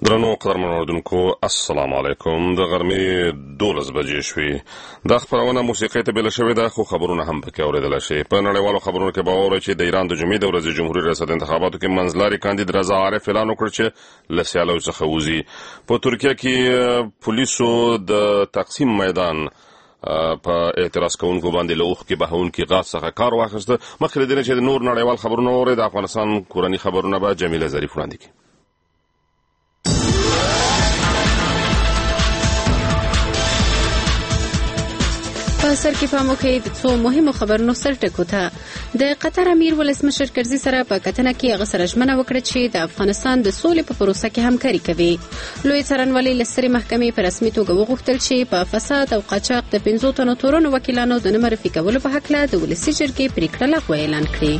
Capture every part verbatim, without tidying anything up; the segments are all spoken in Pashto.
درنو قدرمن اوریدونکو السلام علیکم. د غرمې دولس بجې شوې. دا خبرونه موسیقۍ ته بل شوې ده، خو خبرونه هم پکې اوریدل شي. په نړیوالو خبرونو کې به اورئ چې د ایران د جمعې د ورځې جمهوریت ریاست انتخاباتو کې منځلاري کاندید رضا عارف اعلان وکړ چې له سیالیو څخه وځي. په ترکیه کې پولیسو د تقسیم میدان په اعتراض کوونکو باندې له اوښکې بهونکي غاز څخه کار واخیسته. مخکې له دې چې د نور نړیوال خبرونه اورئ، د افغانستان کورني خبرونه به جمیله ظریف وړاندې کړي. په سر کې پام وکړئ د څو مهمو خبرونو سر ټکو ته. د قطر امیر ولسمشر کرزي سره په کتنه کې هغه سره ژمنه وکړه چې د افغانستان د سولې په پروسه کې همکاري کوي. لوی څارنوالۍ له سترې محکمې په رسمي توګه وغوښتل چې په فساد او قاچاق د پنځو تنو تورنو وکیلانو د نه معرفي کولو په هکله د ولسي جرګې پرېکړه لغوه اعلان کړي.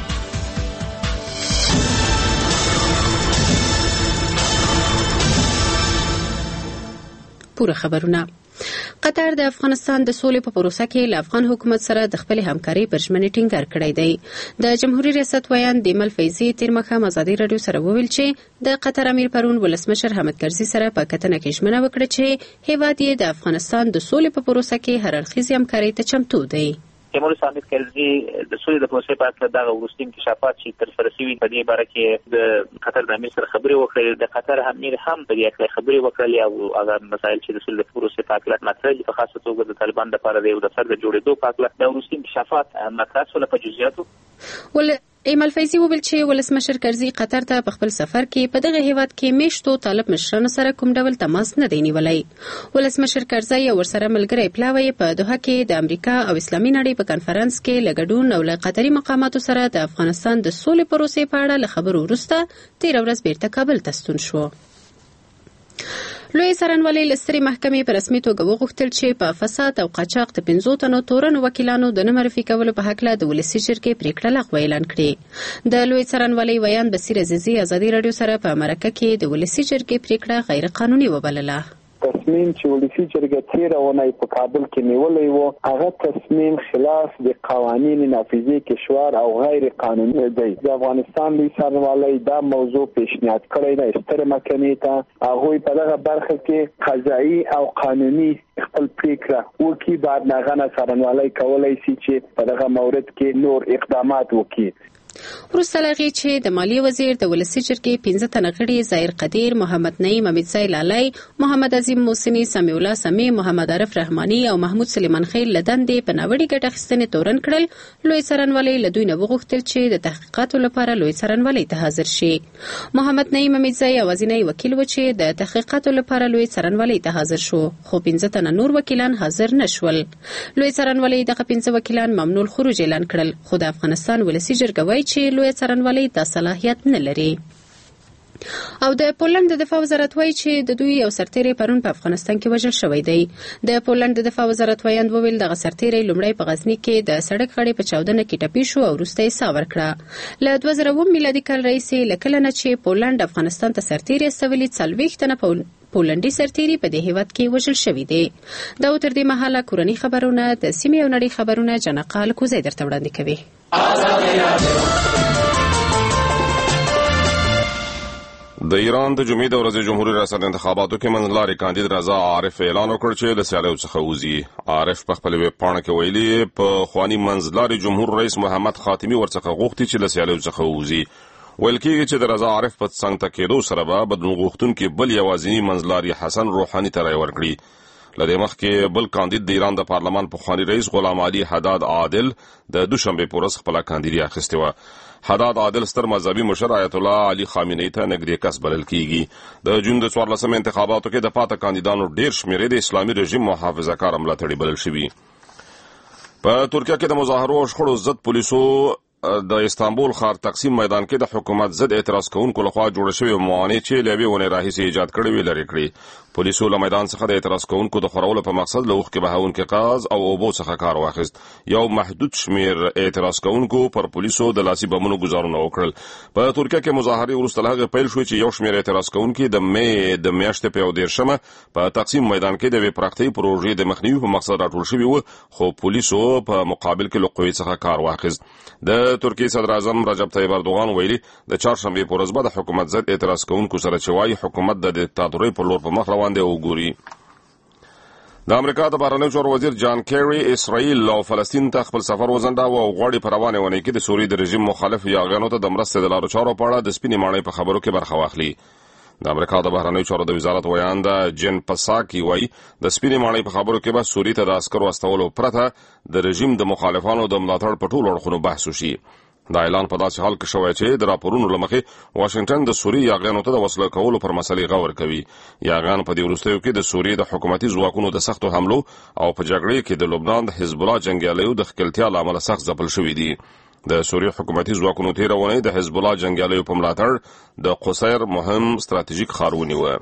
پوره خبرونه. قطر د افغانستان د سولې په پروسه کې له افغان حکومت سره د خپل همکاري پر ژمنې ټینګار کړی دی. د جمهوریت ریاست ویاند دیمل فیضي تیر ماښام ازادي راډیو سره وویل چې د قطر امیر پرون ولسمشر حامد کرزي سره په کتنه کې ژمنه وکړه چې هیواد یې د افغانستان د سولې په پروسه کې هر اړخیزې همکارۍ ته چمتو دی. جمهوریت حامد کرزي د سولې د پروسې په اړه دغه وروستي انکشافات چې ترسره شوي په دې باره کې د قطر د امیر سره خبرې وکړې. د قطر امیر هم په دې اړه خبرې وکړلې او هغه مسایل چې د سولې د پروسې په اړه مطرح دي، په خاصه توګه د طالبان لپاره د یو دفتر د جوړېدو په اړه د وروستي انکشافات مطرح شول په جزئیاتو. ول ایمل فیضي وویل چې ولسمشر کرزي قطر ته په خپل سفر کې په دغه هیواد کې میشتو طالب مشرانو سره کوم ډول تماس نه دی نیولی. ولسمشر کرزي او ورسره ملګری پلاوی په دوحه کې د امریکا او اسلامي نړۍ په کنفرانس کې له ګډون او له قطري مقاماتو سره د افغانستان د سولې پروسې په اړه له خبرو وروسته تېره ورځ بیرته کابل ته ستون شو. لوی څارنوالۍ له سترې محکمې په رسمي توګه وغوښتل چې په فساد او قاچاق د پنځو تنو تورنو وکیلانو د نه معرفي کولو په هکله د ولسي جرګې پرېکړه لغوه اعلان کړي. د لوی څارنوالۍ ویاند بصیر عزیزي ازادي راډیو سره په مرکه کې د ولسي جرګې پرېکړه غیر قانوني وبلله. تصمیم چې ولسي جرګه تیره اونۍ په کابل کې نیولی و، هغه تصمیم خلاف د قوانین نافذې کشور او غیر قانوني دی. د افغانستان لوی څارنوالۍ دا موضوع پیشنهاد کړی دی سترې محکمې ته، هغوی په دغه برخه کې قضایي او قانوني خپل پرېکړه وکړي. بعد نه هغه نه څارنوالۍ کولی شي چې په دغه مورد کې نور اقدامات وکړي. وروسته له هغې چې د مالیې وزیر د ولسي جرګې پنځه تنه غړي ظاهر قدیر، محمد نعیم امیدزی لالی، محمد عظیم موسني، سمیع الله سمیع، محمد عارف رحماني او محمود سلیمان خیل له دندې په ناوړې ګټه اخیستنې تورن کړل. لوی څارنوالۍ له دوی نه وغوښتل چې د تحقیقاتو لپاره لوی څارنوالۍ ته حاضر شي. محمد نعیم امیدزی یوازینی وکیل و چې د تحقیقاتو لپاره لوی څارنوالۍ ته حاضر شو، خو پنځه تنه نور وکیلان حاضر نه شول. لوی څارنوالۍ دغه پنځه وکیلان ممنوع الخروج اعلان کړل، خو د افغانستان ولسي جرګه وایي چې لوی څارنوالۍ دا صلاحیت نه لري. او د پولند د دفاع وزارت وایي چې د دوی یو سرتیری پرون په افغانستان کې وژل شوی دی. د پولند د دفاع وزارت ویاند وویل دغه سرتیری لومړی په غزني کې د سړک غاړې په چاودنه کې ټپي شو او وروسته یې ساه ورکړه. له دوه زره اووه میلادي کال راهیسې له کله نه چې پولند افغانستان ته سرتیری استولي، څلوېښت تنه پولنډي سرتیري په دې هیواد کې وژل شوي دي. دا تر دې مهاله کورني خبرونه د سیمې او نړۍ خبرونه جنقال کوزی درته وړاندې کوي. د ایران د جمعې د ورځې جمهوریت ریاست انتخاباتو کې منځلاري کاندید رضا عارف اعلان وکړ چې له سیالیو څخه وځي. عارف په خپل ویب پاڼه کې ویلي په خواني منځلاري جمهور رئیس محمد خاتمي ورڅخه غوښتي چې له سیالیو څخه وځي. ویل کېږي چې د رضا عارف په څنګ ته کېدو سره به بدلون غوښتونکي بل یوازیني منځلاري حسن روحاني ته رای ورکړي. له دې مخکې بل کاندید د ایران د پارلمان پخواني رئیس غلام علي حداد عادل د دوشنبې په ورځ خپله کاندیدي اخیستې وه. حداد عادل ستر مذهبي مشر آیت الله علي خامنه‌ای ته نږدې کس بلل کېږي. د جون د څوارلسمې انتخاباتو کې د پاته کاندیدانو ډېر شمېرې د اسلامي رژیم محافظه کاره ملاتړي بلل شوي. په ترکیه کې د مظاهرو او شخړو ضد پولیسو د استانبول ښار تقسیم میدان کې د حکومت ضد اعتراض کوونکو لخوا جوړ شوی موانع چې له یوې اونۍ راهیسې ایجاد کړې وې لرې کړې. پولیسو له میدان څخه د اعتراض کوونکو د خورولو په مقصد له اوښکې بهونکي غاز او اوبو څخه کار واخیست. یو محدود شمیر اعتراض کوونکو پر پولیسو د لاسي بمونو ګزارونه وکړل. په ترکیه کې مظاهرې وروسته له هغې پیل شوې چې یو شمیر اعتراض کوونکي د مې د میاشتې په یو دېرشمه په تقسیم میدان کې د یوې پراختیایي پروژې د مخنیوي په مقصد راټول شوي وو، خو پولیسو په مقابل کې له قوې څخه کار واخیست. د د ترکیې صدر اعظم رجب طیب اردوغان ویلي د چهارشنبې په ورځ به د حکومت ضد اعتراض کوونکو سره چې وایي حکومت د دیکتاتورۍ په لور په مخ روان دی وګوري. د امریکا د بهرنیو چارو وزیر جان کیری اسرائیل او فلسطین ته خپل سفر وځنډاوه او غواړي په روانه ونې کې د سوریې د رژیم مخالف یاغیانو ته د مرستې د لارو چارو په اړه د سپینې ماڼۍ په خبرو کې برخه واخلي. د امریکا د بهرنیو چارو د وزارت ویانده جن پساکی وایي د سپینې ماڼۍ په خبرو کې به سوریې ته د عسکرو استولو پرته د رژیم د مخالفانو د ملاتړ په ټولو اړخونو بحث وشي. دا اعلان په داسې حال کې شوی چې د راپورونو له مخې واشنگټن د سوریې یاغیانو ته د وسله کولو پر مسلې غور کوي. یاغیان په دې وروستیو کې د سوریې د حکومتي ځواکونو د سختو حملو او په جګړې کې د لبنان د حزب الله جنګیالیو د ښکېلتیا له امله سخت ځپل شوي دي. د سوریې حکومتي ځواکونو تېره اونۍ د حزب الله جنګیالیو په ملاتړ د قصیر مهم ستراتیژیک ښار ونیوه.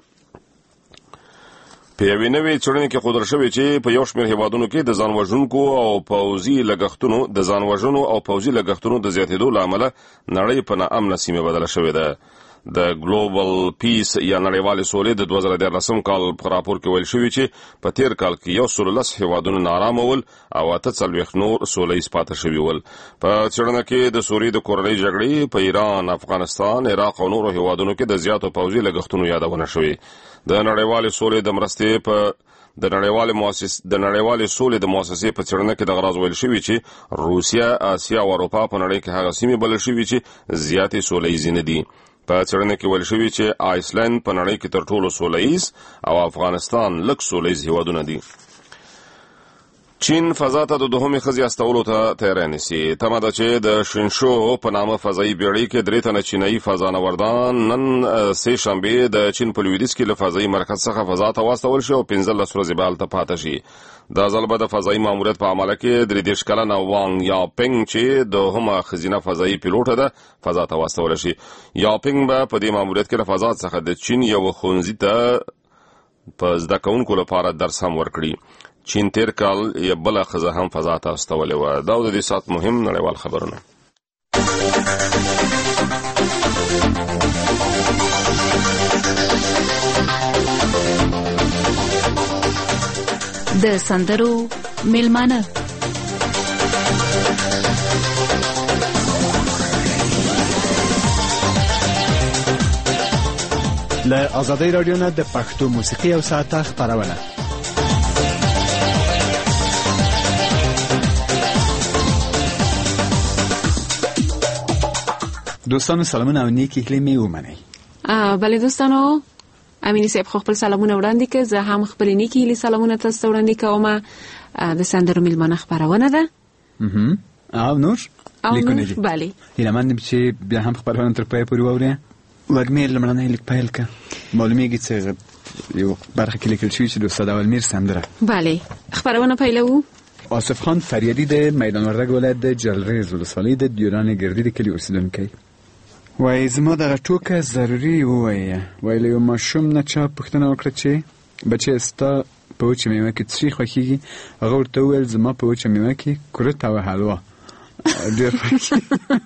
په یوې نوې څېړنې کې ښودل شوي چې په یو شمېر هېوادونو کې د ځان وژونکو او پوځي لګښتونو د ځان وژنو او پوځي لګښتونو د زیاتېدو له امله نړۍ په ناامنه سیمه بدله شوې ده. د ګلوبل پیس یا نړیوالې سولې د دوه زره دیارلسم کال په راپور کې ویل شوي چې په تیر کال کې یو سل لس هېوادونه نارامه ول او اته څلوېښت نور سوله ییز پاتې شوي ول. په څېړنه کې د سوریې د کورنۍ جګړې په ایران، افغانستان، عراق او نورو هېوادونو کې د زیاتو پوځي لګښتونو یادونه شوې. د نړیوالې سولې د مرستې په د نړیوالې مؤسسې د نړیوالې سولې د مؤسسې په څېړنه کې د غراض ویل شوي چې روسیا، اسیا او اروپا په نړۍ کې هغه سیمې بلل شوي چې زیاتې سوله ییزې نه دي. په څېړنه کې ویل شوي چې آیسلند په نړۍ کې تر ټولو سوله ییز او افغانستان لږ سوله ییز هېوادونه دي. چین فضا ته د دوهمې ښځې استولو ته تیاری نیسي. تمه ده چې د شینشو په نامه فضایي بیړۍ کې درې تنه چینایي فضانوردان نن سه شنبې د چین په لویدیځ کې له فضایي مرکز څخه فضا ته واستول شي او پنځلس ورځې به هلته پاته شي. دا ځل به د فضایي ماموریت په عمله کې درې دېرش کلنه وانګ یاپینګ چې دوهمه ښځینه فضایي پیلوټه ده فضا ته واستولی شي. یاپینګ به په دې ماموریت کې له فضا څخه د چین یو ښوونځي ته په زده کوونکو لپاره درس هم ورکړي. چین تیر کال یې بله ښځه هم فضا ته استولې وه. دا د دې ساعت مهم نړیوال خبرونه. د سندرو میلمانه له آزادۍ راډیو نه د پښتو موسیقي او ساعته خپرونه. دوستانو سلامونه او نیکی هیلې مې ومنئ. بله دوستانو، امینی صاحب خو خپل سلامونه وړاندې کړه، زه هم خپل نیکی هیلې سلامونه تاسو ته وړاندې کوم. د سندرو میلمانه خپرونه ده او نور لیکونه دي. بله هیله مند یم چې بیا هم خپرونه تر پایه پورې واورئ. وږمې لومړنی لیک پیل کړه. معلومیږي چې یو برخه کې لیکل شوي چې د استاد اولمیر سندره. بله خپرونه پیلوو. آصف خان فریدی د میدان وردګ ولایت د جلریز ولسوالۍ د دیوران ګردی د کلي اوسیدونکی وایي زما دغه ټوکه ضروري ووایه. وایي له یو ماشوم نه چا پوښتنه وکړه چې بچی ستا په وچه میوه کې څه شی خوښېږي؟ هغه ورته وویل زما په وچه میوه کې کورت او حلوا ډېر خوښېږي.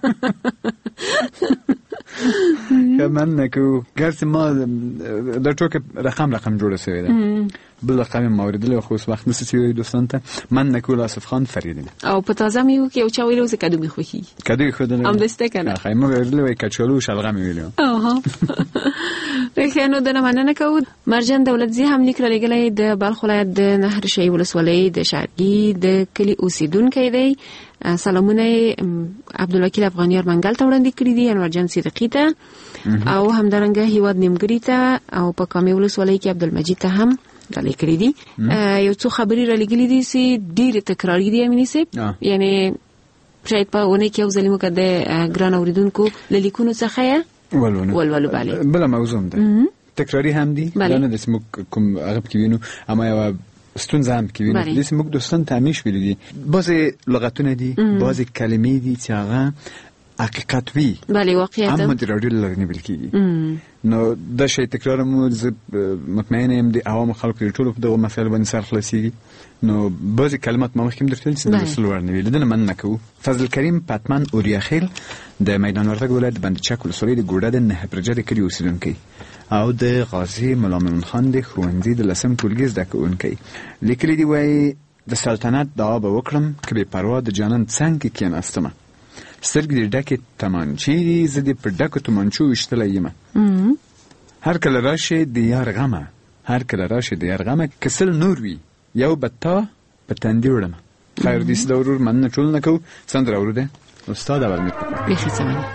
ښه مننه کوو. ګرځې ما دا ټوکه رقم رقم جوړه شوې ده، بل رقم یې ما اورېدلی خو اوس وخت نشته چې ووایو دوستانو ته. مننه کوو له آصف خان فریدي نه. او په تازه میوه کې یو چا ویلي و چې کدو مې خوښېږي. کدو یې ښودلی همداسې که نه؟ ښایي موږ ویلي وایي کچالو شلغم یې ویلي و. آها ښه نو دنه مننه کوو. مرجان دولتزي هم لیک رالیږلی د بلخ ولایت د نهرشهي ولسوالۍ د شارګي د کلي اوسېدونکی دی. سلامونه عبدالوکیل افغانیار منګل ته وړاندې کړي دي، انورجان صدیقي ته او همدارنګه هیواد نیمګړي ته او په کامې ولسوالۍ کې عبدالمجید ته هم رالیږلي کړي دي. یو څو خبرې رالیږلي دي چې ډېرې تکراري دي امیني صاحب، یعنې شاید په اونۍ کې یو ځلې موږ د ګران اورېدونکو له لیکونو څخه یې ولولو ولولو. بله بله موضوع هم ده، تکراري هم دي. دا نه ده چې موږ کوم هغه پکې وینو اما یوه ستونزه هم کې وینو. داسې موږ دوستان ته همیش ویلي دي بعضې لغتونه دي، بعضې کلمې دي چې هغه حقیقت وي، بله واقعیت اما د راډیو له لارې نه ویل کېږي. نو دا شی تکرار مو زه مطمئنه یم د عوامو خلکو ټولو په دغه مسایلو باندې سر خلاصېږي. نو بعضې کلمات ما مخکې هم درته ویل چې د رسول ور نه ویلي، دنه مننه کوو. فضل کریم پتمن اوریاخیل د میدان وردګ ولایت بند چک ولسوالۍ د ګوډه د نهه برجه د کلي اوسېدونکی او د غازي ملا مومن خان د ښوونځي د لسم ټولګي زده کوونکی لیکلي دي. وایي د سلطنت دعا به وکړم که بې پروا د جانان څنګ کې کېناستمه، سترګې ډکې تمانچې دي، زه دې په ډکو تمانچو ویشتلی یم. هر کله راشي د یار غمه، هر کله راشي د یار غمه، که سل نور وي یو به تا په تندي وړمه. خیر دې سده ورور مننه ټول نه کوو. سندره اوروده استاد اول مې بیخي سمه.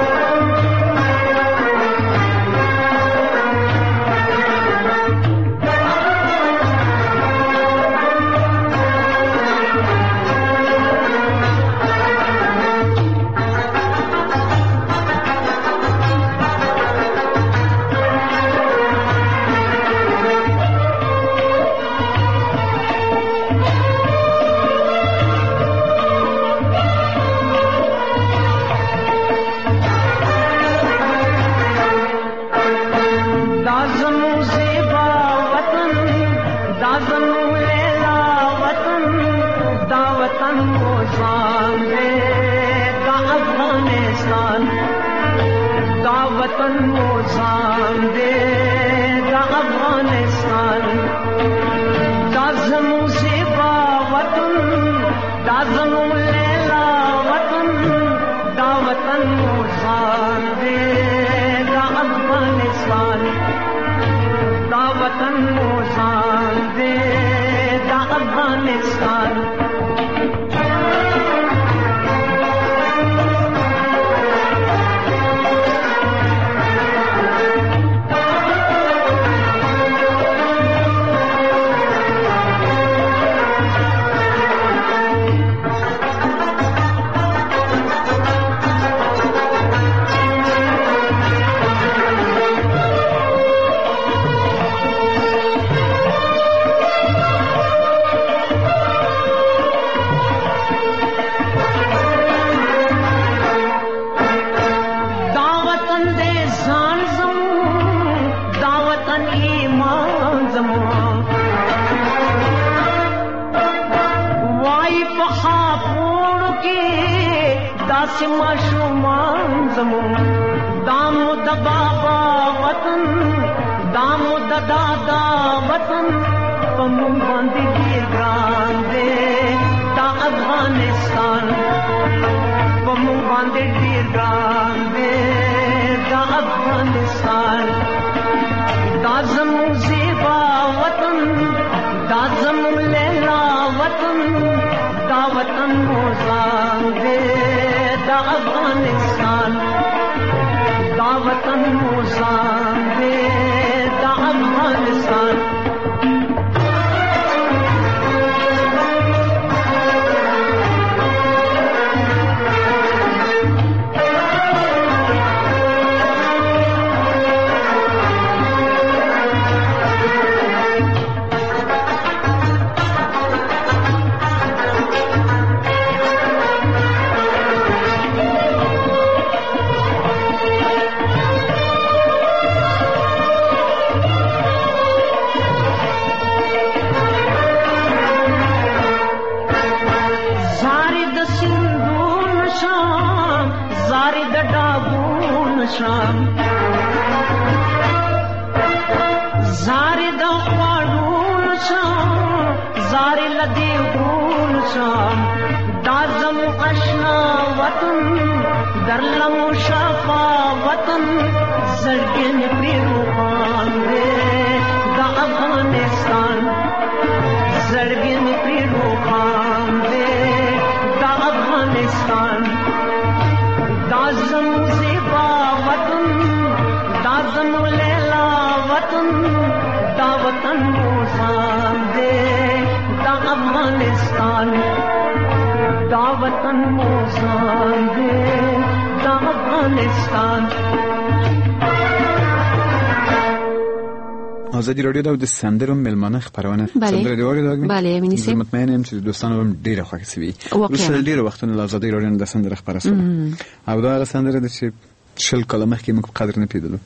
آزادی رادیو دا د سندرو ملمانه خبرونه سندره دی وری دا بله امینی سي مطمئن یم چې دوستانو هم ډیره خوښ شي ورسره ډیره وختونه د آزادی رادیو د سندره خبره سره او دا سندره د چې شل کلمه کې موږ قدر نه پیدلو.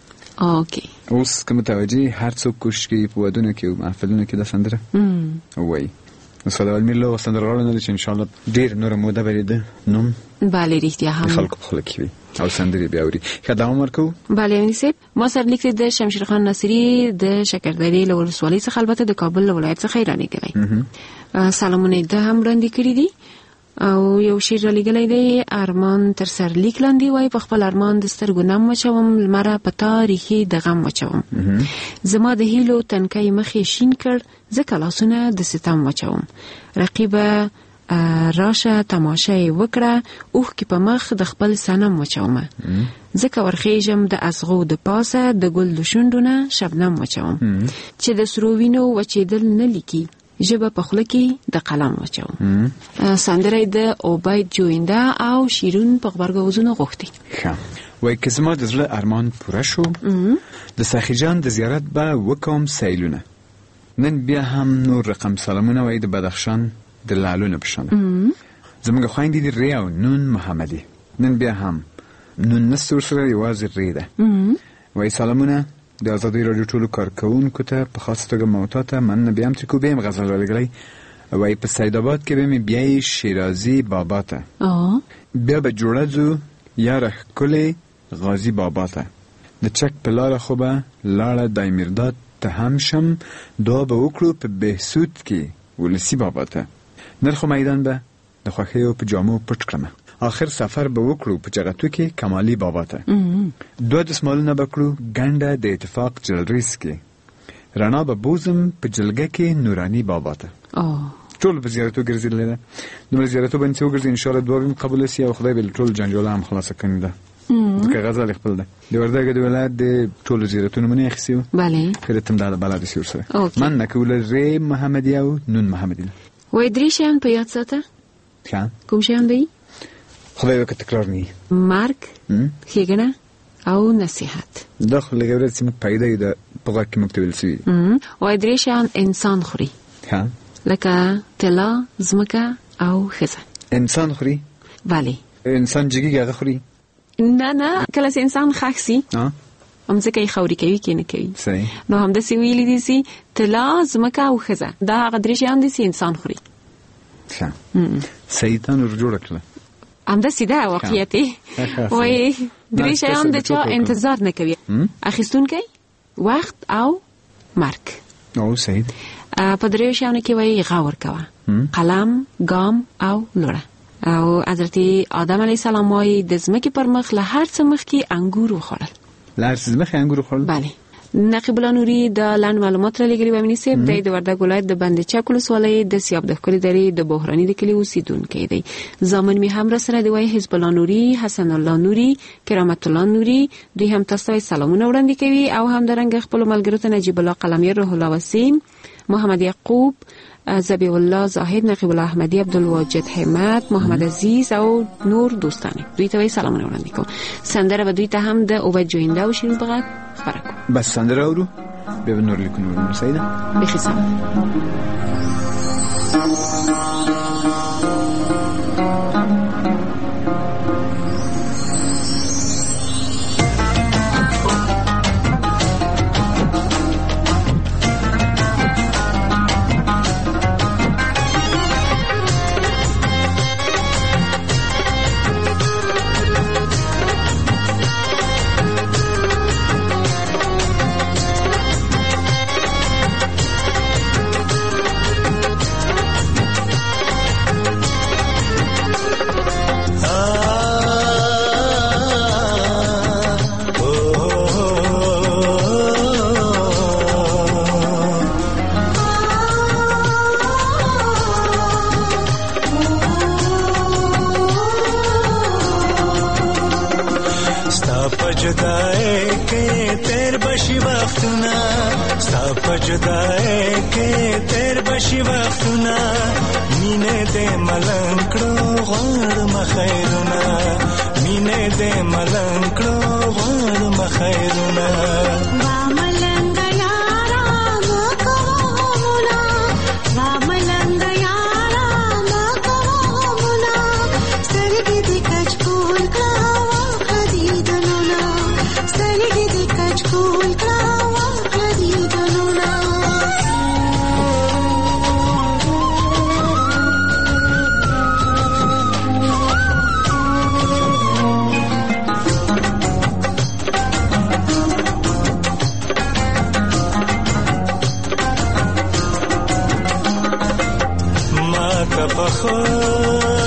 اوکی اوس کوم توجه هر څوک کوشش کوي په ودونه کې او محفلونو کې د سندره وای استاد الملو سندره نه چې ان شاء الله ډیر نور موده بریده نوم بله رښتیا هم خلکو خلک وي او سندري بیا اوري خدام ورکو. بله امینی سي ما سره لیک د شمشیر خان ناصری د شکردرې له ولسوالۍ څخه البته د کابل ولایت څخه ایرانی کوي. سلامونه ده هم وړاندې کړی دي او یو شعر را لګلې دی ارمان تر سر لیک لاندې وای په خپل ارمان د سترګو نم مچوم لمره په تاریخي د غم مچوم زما د هیلو تنکي مخې شین کړ ځکه لاسونه د ستم مچوم رقیبه راشه تماشای وکړه اوخ کې په مخ د خپل سنم مچوم ځکه ورخېجم د ازغو د پاسه د ګل د شونډونه شبنم مچوم چې د سرو وینو وچېدل نه لیکي ژبه په خوله کې د قلم وچوم سندره د عبید جوینده او شیرون په غبرګوزونو غوښتي وای که زما د زړه ارمان پوره شو د ساخی جان د زیارت به وکوم سیلونه نن بیا هم نور رقم سلامونه وای د بدخشان د لالونه بشانه زموږ خويندې د ریاو نون محمدي نن بیا هم نون نسور سره یوازې ریده وای سلامونه د آزادی رادیو ټولو کارکوونکو ته په خاص توګه موتا ته من بیا هم چې کوم غزل ولګلې وای په سید آباد کې به می بیا شیرازی بابا ته بیا به جوړځو یاره کلی غازی بابا ته د چک په لار خو به لاړه دایمیرداد ته هم شم دعا به وکړو په بهسود کې ولسی بابا ته نرخ میدان به د خوخیو په جامو پټ کړم آخر سفر به وکړو په جغتو کې کمالی بابا ته دوه دسمالونه بکړو ګنده د اتفاق جلریس کې رڼا به بوزم په جلګه کې نورانی بابا ته ټول په زیارتو ګرځیدل ده نو زیارتو باندې وګرځي ان شاء الله دوه به قبول شي او خدای به ټول جنجال هم خلاص کړي ده که غزل خپل ده د وردګ د ولایت د ټول زیارتونو منې خسیو bale کله تم د بلاد سیور سره من نکول ری محمدی او نون محمدی وای درې شیان په یاد ساته ښه کوم شیان دی خدای وکړه تکرار نه مارک ښېګڼه او نصیحت داخل لګورې چې موږ پیدا د پغا کې مکتوب لسوي وای درې شیان انسان خوري ها لکه طلا زمکه او خزه انسان خوري bale انسان جګیږي خوري نه نه کله چې انسان خاصي ها هم څه کوي خوري کوي کې نه کوي صحیح نو هم د سی ویلې دي سي طلا زمکه او خزه دا غدري شیان دي سي انسان خوري ښه سیدان ورجوړ کړل هم د سیده واقعیتي وای درې شیان د چا انتظار نه کوي اخیستون کوي وخت او مرګ او سید په درې شیانو کې وای غور کوه قلم ګام او لوړه او حضرت آدم علیه السلام وای د زمکه پر مخ له هر څه مخ کې انګور وخوړل له هر څه مخ انګور وخوړل bale نقیب الله نوري د لاند معلومات را لګري ومني سي د وردګ ولایت د بند چاکل سوالې د سیاب د خپل درې د بحراني د کلی اوسیدونکو دی زامن می هم را سره دی وای حزب الله نوري حسن الله نوري کرامت الله نوري دوی هم تاسو سلامونه وړاندې کوي او هم درنګ خپل ملګرو ته نجیب الله قلمیر روح الله وسیم محمد یعقوب زبی الله زاهد نقیب الله احمدی عبدالواجد حمد محمد عزیز او نور دوستانه دوی ته سلامونه وړاندې کوم سندره به دوی ته هم د عبید جوینده او شیرین بغات خبره کوم بس سندره اورو به نور لیکونو سیده بخیر سلام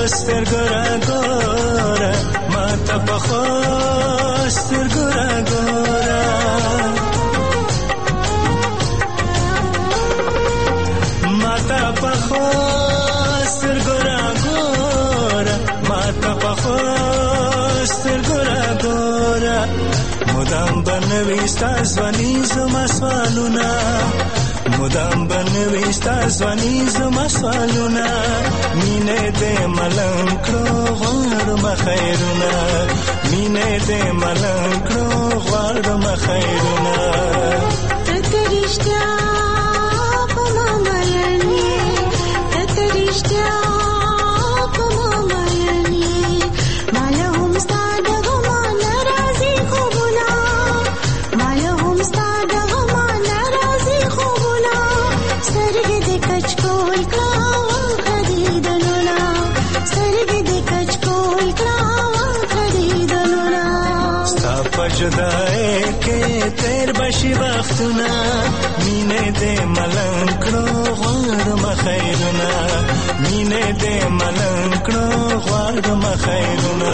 سترګو راګوره ماته پخو سترګو راګوره ماته پخو سترګو راګوره ماته پخو سترګو راګوره مدام بنوي ستا ځواني زما سوالونه مدام بنوي ستا ځواني زما سوالونه مینه دې ملنګ کړو غواړم خیرونه مینه دې ملنګ کړو غواړم خیرونه ته رښتیا په ما ملني ته رښتیا په ما ملني ماله هم ستا دغه ما ناراضي خوبونه ماله هم ستا دغه ما ناراضي خوبونه سترګې دې کچ کول کړه خدیدلونه سترګې دې کچ کول کړه خدیدلونه ستا په جدای کې تیر بشي وختونه مینه دې ملنګ کړو غواړم خیرونه مینه دې ملنګ کړو غواړم خیرونه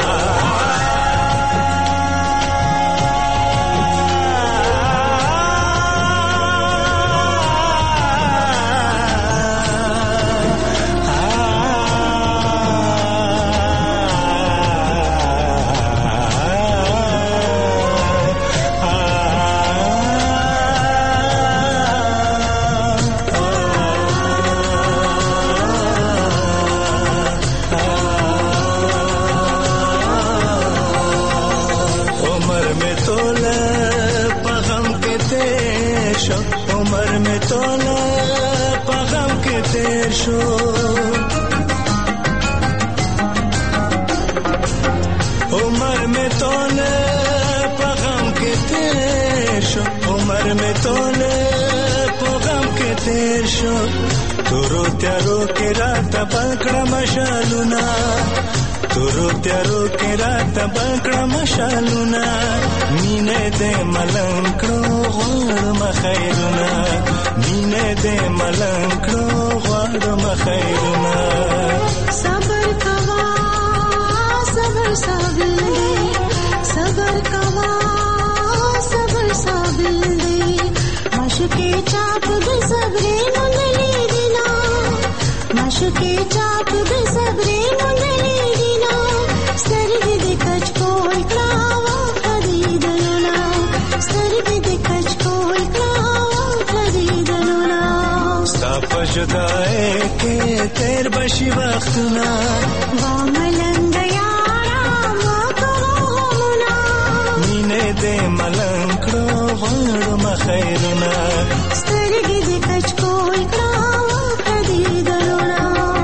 عمر میں تولا پغم کے تیر شو عمر میں تولا پغم کے تیر شو عمر میں تولا پغم کے تیر شو تورو تیارو کے رات پکڑا مشالونا تورو تیارو کے رات پکڑا مشالونا مینه دې ملنګ کړو غواړم خیرونه مینه دې ملنګ کړو غواړم خیرونه صبر کوا صبر صبر دې صبر کوا صبر صبر دې مشکې چاپ دې صبرې مونږلې دینا مشکې چاپ دې صبرې مونږلې دینا سترګې دې کچ کول کړه جدائے کے تیر بشی وختنا واملنگ یارا ماتو ہومنا مینے دے ملنگ کرو غړم خیرنا سترګې دې کچ کول کړه خدیدلونه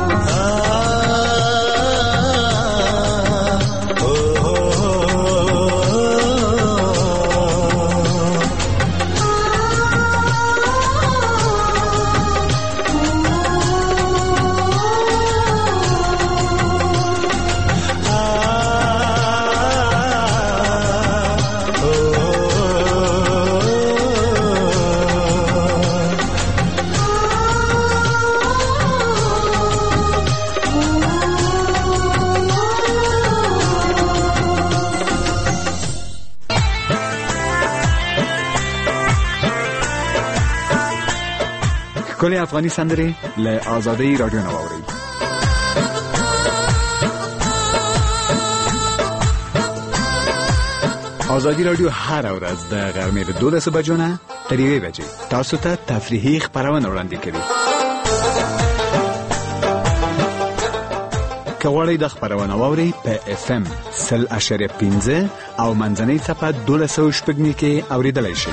کلی افغانی سندرې له آزادۍ رادیو نه واورئ. آزادی رادیو هر ورځ د غرمې له دولسو بجو نه تر یوې بجې تاسو ته تفریحي خپرونه وړاندې کوي. که غواړئ د خپرونه واورئ په اف ام سل اشاریه پنځه او منځنۍ څپه دولس سوه شپږ نوي کې اورېدلی شئ.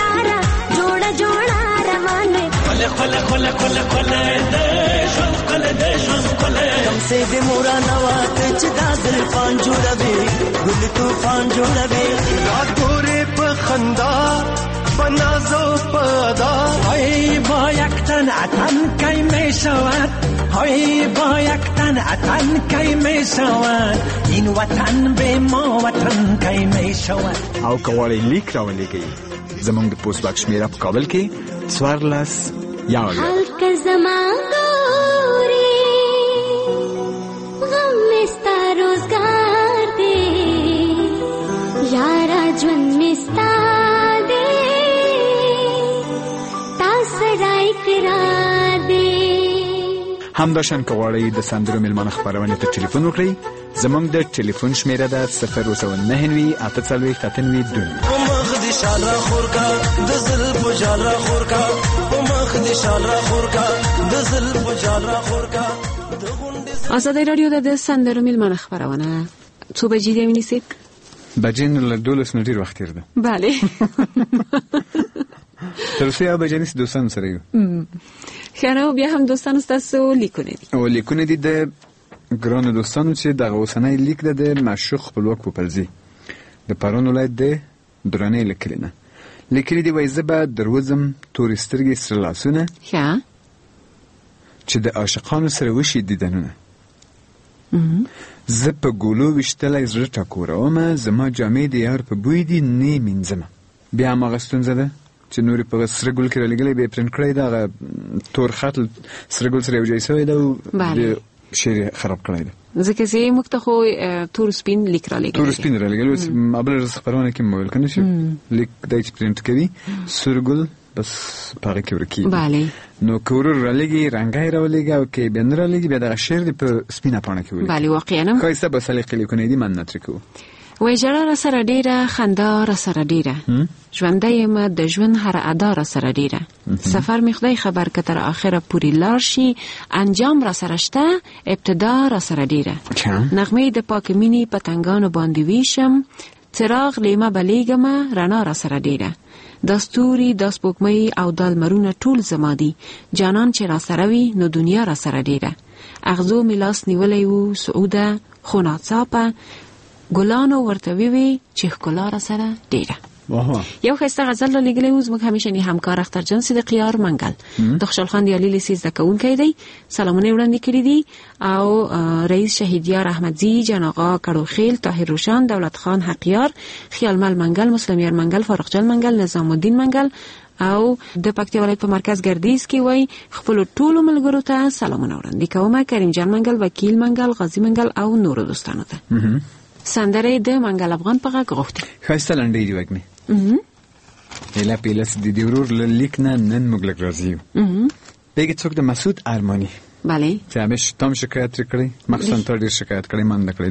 خلا خلا خلا خلا د ژوند خلا د ژوند ښکلی کم سې د مورا نوات چې دا زلفان جوړوي ګل طوفان جوړوي راګورې په خندا بنازو پدا های با یک تن اتن کی می شود های با یک تن اتن کی می شود این وطن به ما وطن کی می شود او کوالي لیک راولېږي زمونږ د پوسټ باکس شمیره په کابل کې څوارلس یاوړه حلق زمان گوری غم مستا روزگار دے یارا جون مستا دے تاسرا اقرار دے همداشان که غواړئ د سندرو میلمانه خپرونې ته ټلیفون وکړئ زمونږ د ټلیفون شمیره ده صفر اووه سوه نهه نوي اته څلوېښت اته نوي دوه په مخ دې شال را خور کا د زلفو جال را خور کا په مخ دې شال را خور کا د زلفو جال را خور کا آزادی رادیو د سندرو میلمانه خپرونه څو بجې دي امینې صاحب بجې نو له دولس نه ډېر وخت تېر ده بله تر اوسه یو بجې نیسي دوستانو سره یو ښه نو بیا هم دوستانو ستاسو لیکونه دي او لیکونه دي د ګرانو دوستانو چې دغه اوسنی لیک ده د معشوق خپلواک پوپلزي د پرون ولایت د درانۍ لیکلي نه لیکلي دي وایي زه به دروځم تورې سترګې سره لاسونه ښه چې د عاشقانو سره وشي دیدنونه زه په ګولو ویشتلی زړه ټکورومه زما جامې د یار په بوی دي نه مینځمه بیا هماغه ستونزه ده چې نورې په سره ګل کې رالیږلی بیا یې پرنټ کړی ده هغه تور خط سره ګل سره یو ځای شوی ده او شعر یې خراب کړی ده ځکه چې موږ ته خو تور سپین لیک رالیږلی تور سپین رالیږلی اوس بله ورځ خپرونه کې مې ویل که نه چې لیک دی چې پرنټ کوي سور ګل بس په هغې کې ورکېږي بله نو که ورور رالیږي رنګی راولیږي او که بیا نه رالیږي بیا دغه شعر دې په سپینه پاڼه کې ولیږي بله واقعا ښایسته به سلیقې لیکونه دي من نه ترې کوو وای جړه را سره ډیره خندا را سره ډیره ژوندی یم د ژوند هر ادا را سره ډیره سفر می خدای خبر که تر اخره پوری لار شي انجام را سره شته ابتدا را سره ډیره نغمه د پاک مینی پتنګانو باندې ویشم څراغ لیمه بلیګمه رڼا را سره ډیره دستوري د سپوږمۍ او د لمرونه ټول زما دي جانان چې را سره وي نو دنیا را سره ډیره اغزو میلاس نیولې وو سعوده خو ناڅاپه ګلانو ورته وی چې ښکلا را سره ډیره یو ښایسته غزل را لیږلی و زموږ همیشني همکار اخترجان صدیقیار منګل د خوشحال خان دیالي لیسې زده کوونکی دی سلامونه یې وړاندې کړي دي او رئیس شهیدیار احمدزي جان آغا کړوخیل طاهر روشان دولت خان حقیار خیالمل منګل مسلمیار منګل فاروق جان منګل نظام الدین منګل او د پکتیا ولایت په مرکز ګردیز کې وای خپل ټولو ملګرو ته سلامونه وړاندې کوم کریم جان منګل وکیل منګل غازی منګل او نورو دوستانو ته سندره د منګل افغان په غږ غوښتي ښایسته لنډۍ دي وږمې ایله پیلس د دې ورور له لیک نه نن موږ لږ راضي یو بېګې څوک د مسعود ارماني بله چې همیش تم شکایت ترې کړی مخصوصا تا ډېر شکایت کړی من نه کړی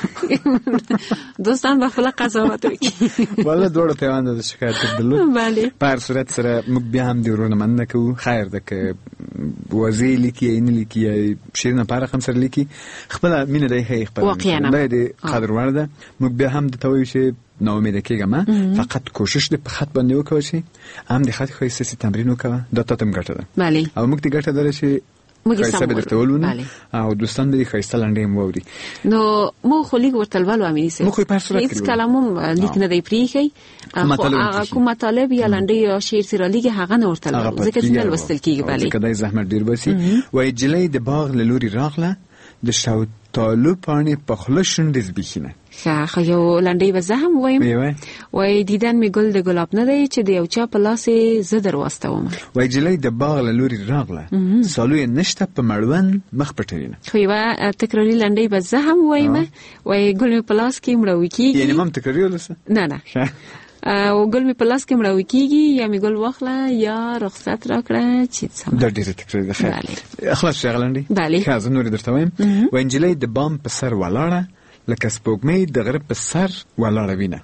دوستان به خپله قضاوت وکړي والله دواړو ته یوان د شکایت درلود بله په هر صورت سره موږ بیا هم د ورور نه مننه کوو خیر ده که واضح لیکي یا نه لیکي یا شعرونه په هر رقم سره لیکي خپله مینه دی ښایي خپله واقعا دا د قدر وړ ده موږ بیا هم درته وایو چې ناامیده کېږم فقط کوشش دې په خط باندې وکوه چې هم د خط ښایسته سي تمرین وکوه دا تا ته هم ګټه ده بله او موږ ته ګټه داره چې ښایسته به درته ولولو او دوستان به دې ښایسته لنډۍ هم واوري نو موږ خو لیک ورته لولو امیني صاحب موږ خو یې په هر صورت هېڅ کله مو لیک نه دی پرېښی خو هغه کوم مطالب یا لنډۍ یا شعر چې رالیږي هغه نه ورته لولو ځکه چې نه لوستل کېږي بلې ځکه دی زحمت ډېر باسي وایي جلۍ د باغ له لورې راغله د شوتالو پاڼې په خوله شونډې زبېښي نه ښه خو یو لنډۍ به زه هم ووایم وایي دیدن مې ګل د ګلاب نه دی چې د یو چا په لاس یې زه در واستوم وایي جلۍ د باغ له لورې راغله سالو یې نشته په مړوند مخ پټوي نه خو یوه تکراري لنډۍ به زه هم ووایم وایي ګل مې په لاس کې مړوي کېږي یعنې ما هم تکراري ولسه نه نه او ګل مې په لاس کې مړوي کېږي یا مې ګل واخله یا رخصت راکړه چې څه دا ډېره تکراري ده خیر خلاص شي هغه لنډۍ بلې ښه زه نورې درته وایم وایي نجلۍ د بام په سر ولاړه لکه سپوږمۍ د غره په سر ولاړه وینه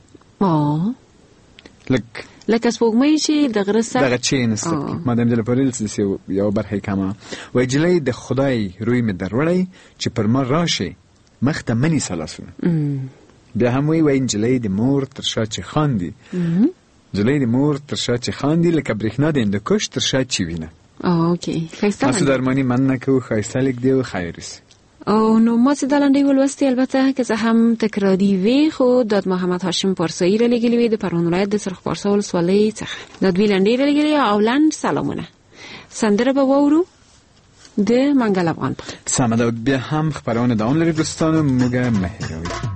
لک لکه سپوږمۍ چې د غره سر دغه چې نسته مادام جل پرېل سې یو برخه کما وایي نجلۍ د خدای روی مې دروړی چې پر ما راشي مخ ته منی سلاسونه بیا هم وایي وایي نجلۍ د مور تر شا چې خاندي نجلۍ د مور تر شا چې خاندي لکه برېښنا د هندوکش تر شا چې وینه اوکی خیسته مسعود ارمانی من نکو خیسته لیک دی و خیرس او نو ما چې د لنډۍ ولوستې البته که زه هم تکراري وي خو د محمد هاشم پارسایی را لګلې وي د پروان ولایت د سرخ پارسا ولسوالۍ څخه د دوی لنډۍ را لګلې او لنډ سلامونه سندره به واورو د منګل افغان سمه ده بیا هم خبرونه داون لري دوستانو موږ مهیروي